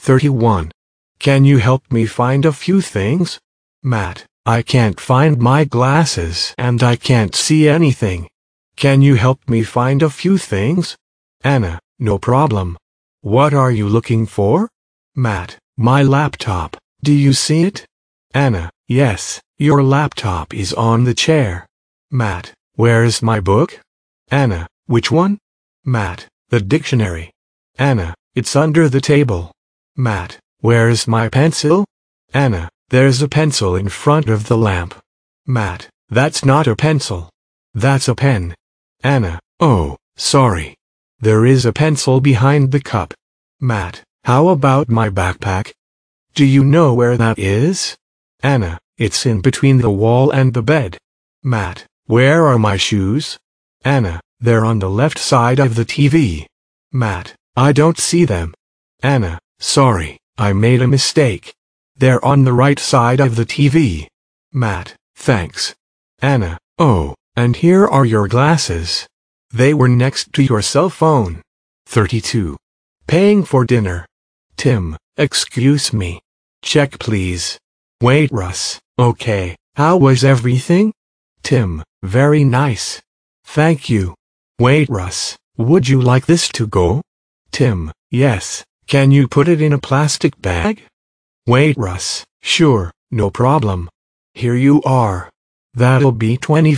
31. Can you help me find a few things? Matt, I can't find my glasses and I can't see anything. Can you help me find a few things? Anna, no problem. What are you looking for? Matt, my laptop. Do you see it? Anna, yes, your laptop is on the chair. Matt, where's my book? Anna, which one? Matt, the dictionary. Anna, it's under the table. Matt, where's my pencil? Anna, there's a pencil in front of the lamp. Matt, that's not a pencil. That's a pen. Anna, oh, sorry. There is a pencil behind the cup. Matt, how about my backpack? Do you know where that is? Anna, it's in between the wall and the bed. Matt, where are my shoes? Anna, they're on the left side of the TV. Matt, I don't see them. Anna, sorry, I made a mistake. They're on the right side of the TV. Matt, thanks. Anna, oh, and here are your glasses. They were next to your cell phone. 32. Paying for dinner. Tim, excuse me. Check please. Wait, Russ, okay, how was everything? Tim, very nice. Thank you. Wait, Russ, would you like this to go? Tim, yes, can you put it in a plastic bag? Wait, Russ, sure, no problem. Here you are. That'll be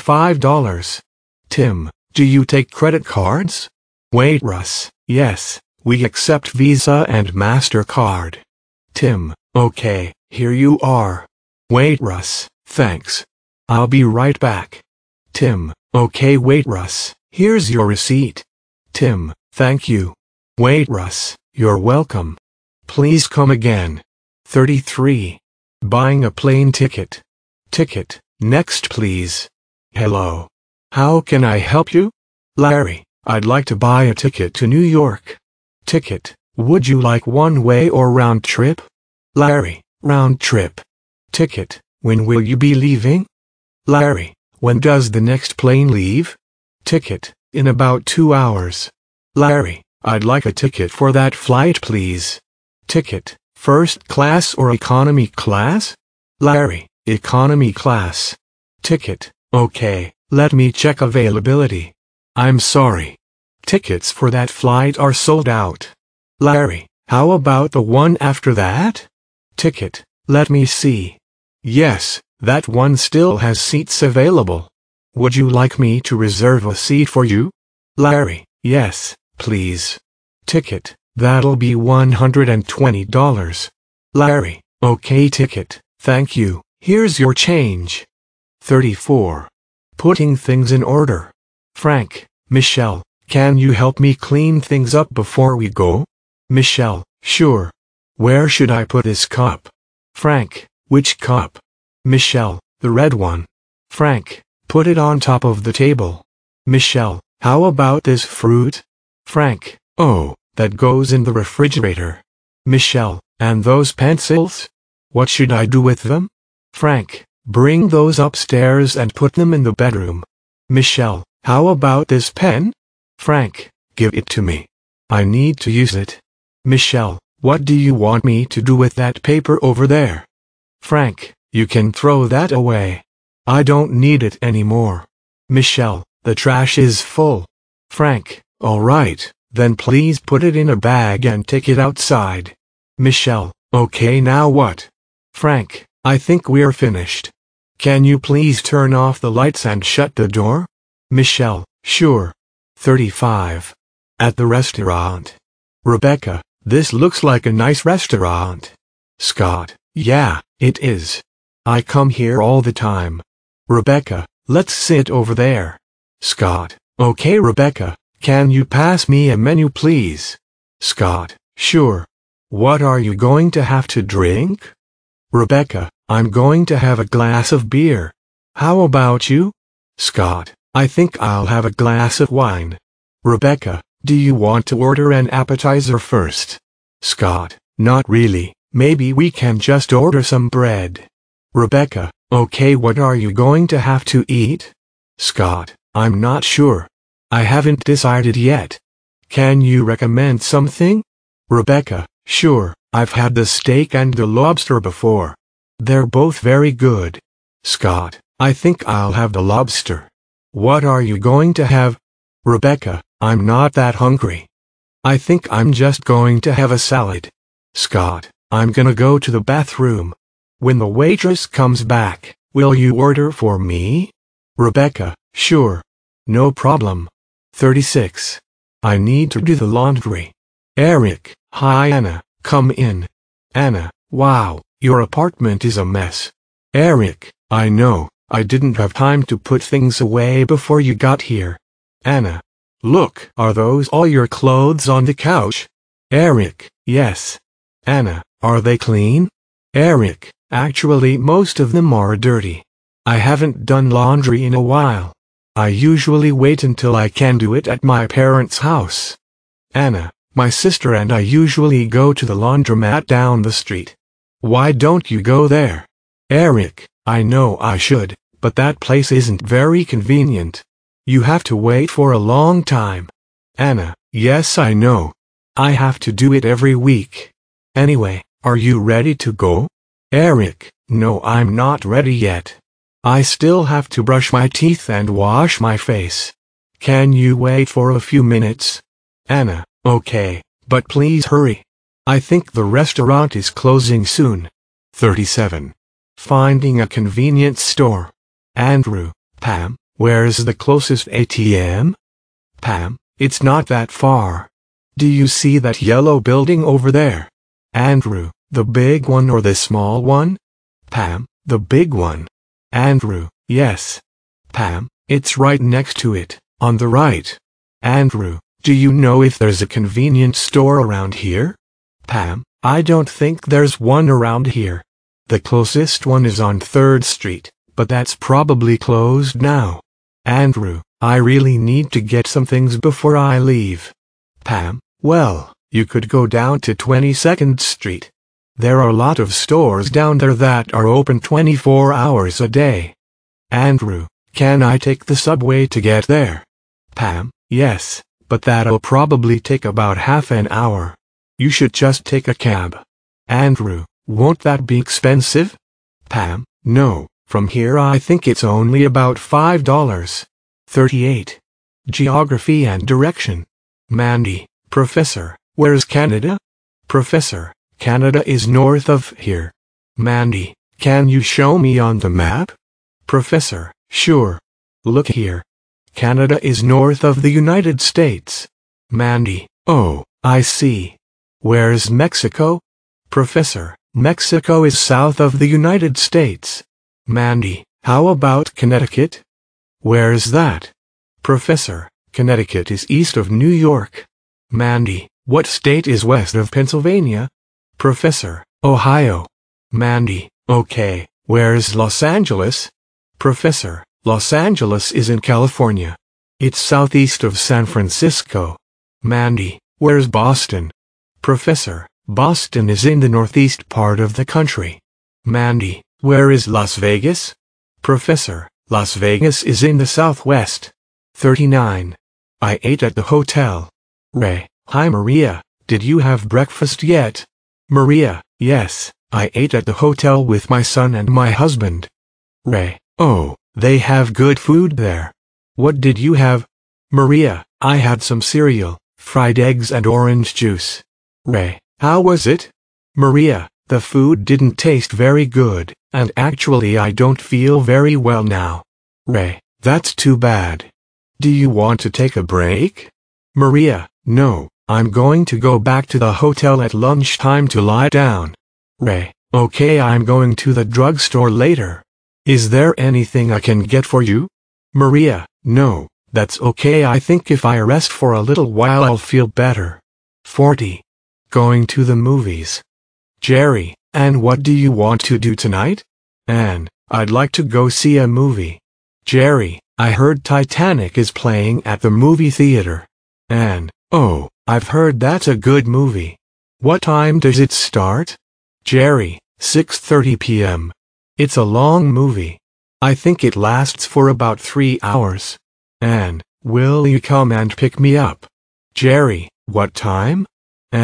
$25. Tim, do you take credit cards? Wait, Russ, yes, we accept Visa and MasterCard. Tim, okay, here you are. Wait, Russ, thanks. I'll be right back. Tim, okay, wait, Russ, here's your receipt. Tim, thank you. Wait, Russ, you're welcome. Please come again. 33. Buying a plane ticket. Ticket, next please. Hello. How can I help you? Larry, I'd like to buy a ticket to New York. Ticket, would you like one-way or round trip? Larry, round trip. Ticket, when will you be leaving? Larry, when does the next plane leave? Ticket, in about 2 hours. Larry, I'd like a ticket for that flight please. Ticket, first class or economy class? Larry, economy class. Ticket, okay, let me check availability. I'm sorry. Tickets for that flight are sold out. Larry, how about the one after that? Ticket, let me see. Yes, that one still has seats available. Would you like me to reserve a seat for you? Larry, yes, please. Ticket, that'll be $120. Larry, okay, ticket, thank you, here's your change. 34. Putting things in order. Frank, Michelle, can you help me clean things up before we go? Michelle, sure. Where should I put this cup? Frank, which cup? Michelle, the red one. Frank, put it on top of the table. Michelle, how about this fruit? Frank, oh, that goes in the refrigerator. Michelle, and those pencils? What should I do with them? Frank, bring those upstairs and put them in the bedroom. Michelle, how about this pen? Frank, give it to me. I need to use it. Michelle, what do you want me to do with that paper over there? Frank, you can throw that away. I don't need it anymore. Michelle, the trash is full. Frank, all right, then please put it in a bag and take it outside. Michelle, okay, now what? Frank, I think we're finished. Can you please turn off the lights and shut the door? Michelle, sure. 35. At the restaurant. Rebecca, this looks like a nice restaurant. Scott, yeah, it is. I come here all the time. Rebecca, let's sit over there. Scott, okay, Rebecca, can you pass me a menu please? Scott, sure. What are you going to have to drink? Rebecca, I'm going to have a glass of beer. How about you? Scott, I think I'll have a glass of wine. Rebecca, do you want to order an appetizer first? Scott, not really, maybe we can just order some bread. Rebecca, okay, what are you going to have to eat? Scott, I'm not sure. I haven't decided yet. Can you recommend something? Rebecca, sure, I've had the steak and the lobster before. They're both very good. Scott, I think I'll have the lobster. What are you going to have? Rebecca, I'm not that hungry. I think I'm just going to have a salad. Scott, I'm gonna go to the bathroom. When the waitress comes back, will you order for me? Rebecca, sure. No problem. 36. I need to do the laundry. Eric, hi Anna, come in. Anna, wow, your apartment is a mess. Eric, I know, I didn't have time to put things away before you got here. Anna, look, are those all your clothes on the couch? Eric, yes. Anna, are they clean? Eric, actually most of them are dirty. I haven't done laundry in a while. I usually wait until I can do it at my parents' house. Anna, my sister and I usually go to the laundromat down the street. Why don't you go there? Eric, I know I should, but that place isn't very convenient. You have to wait for a long time. Anna, yes I know. I have to do it every week. Anyway, are you ready to go? Eric, no I'm not ready yet. I still have to brush my teeth and wash my face. Can you wait for a few minutes? Anna, okay, but please hurry. I think the restaurant is closing soon. 37. Finding a convenience store. Andrew, Pam, where's the closest ATM? Pam, it's not that far. Do you see that yellow building over there? Andrew, the big one or the small one? Pam, the big one. Andrew, yes. Pam, it's right next to it, on the right. Andrew, do you know if there's a convenience store around here? Pam, I don't think there's one around here. The closest one is on 3rd Street, but that's probably closed now. Andrew, I really need to get some things before I leave. Pam, well, you could go down to 22nd Street. There are a lot of stores down there that are open 24 hours a day. Andrew, can I take the subway to get there? Pam, yes, but that'll probably take about half an hour. You should just take a cab. Andrew, won't that be expensive? Pam, no, from here I think it's only about $5. 38. Geography and direction. Mandy, Professor, where's Canada? Professor, Canada is north of here. Mandy, can you show me on the map? Professor, sure. Look here. Canada is north of the United States. Mandy, oh, I see. Where's Mexico? Professor, Mexico is south of the United States. Mandy, how about Connecticut? Where's that? Professor, Connecticut is east of New York. Mandy, what state is west of Pennsylvania? Professor, Ohio. Mandy, okay, where's Los Angeles? Professor, Los Angeles is in California. It's southeast of San Francisco. Mandy, where's Boston? Professor, Boston is in the northeast part of the country. Mandy, where is Las Vegas? Professor, Las Vegas is in the southwest. 39. I ate at the hotel. Ray, hi Maria, did you have breakfast yet? Maria, yes, I ate at the hotel with my son and my husband. Ray, oh, they have good food there. What did you have? Maria, I had some cereal, fried eggs and orange juice. Ray, how was it? Maria, the food didn't taste very good, and actually I don't feel very well now. Ray, that's too bad. Do you want to take a break? Maria, no, I'm going to go back to the hotel at lunchtime to lie down. Ray, okay, I'm going to the drugstore later. Is there anything I can get for you? Maria, no, that's okay, I think if I rest for a little while I'll feel better. 40. Going to the movies. Jerry, and what do you want to do tonight? Anne, I'd like to go see a movie. Jerry, I heard Titanic is playing at the movie theater. Anne, oh, I've heard that's a good movie. What time does it start? Jerry, 6:30 p.m. It's a long movie. I think it lasts for about 3 hours. Anne, will you come and pick me up? Jerry, what time? Anne,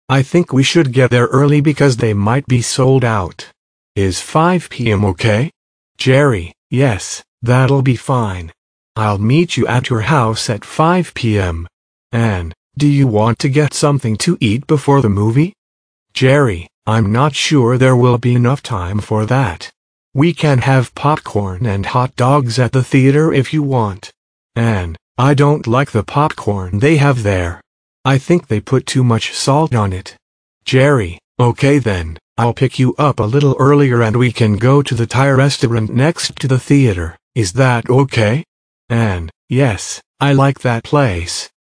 I think we should get there early because they might be sold out. Is 5 p.m. okay? Jerry, yes, that'll be fine. I'll meet you at your house at 5 p.m. Anne, do you want to get something to eat before the movie? Jerry, I'm not sure there will be enough time for that. We can have popcorn and hot dogs at the theater if you want. Anne, I don't like the popcorn they have there. I think they put too much salt on it. Jerry, okay then, I'll pick you up a little earlier and we can go to the Thai restaurant next to the theater. Is that okay? Anne, yes, I like that place.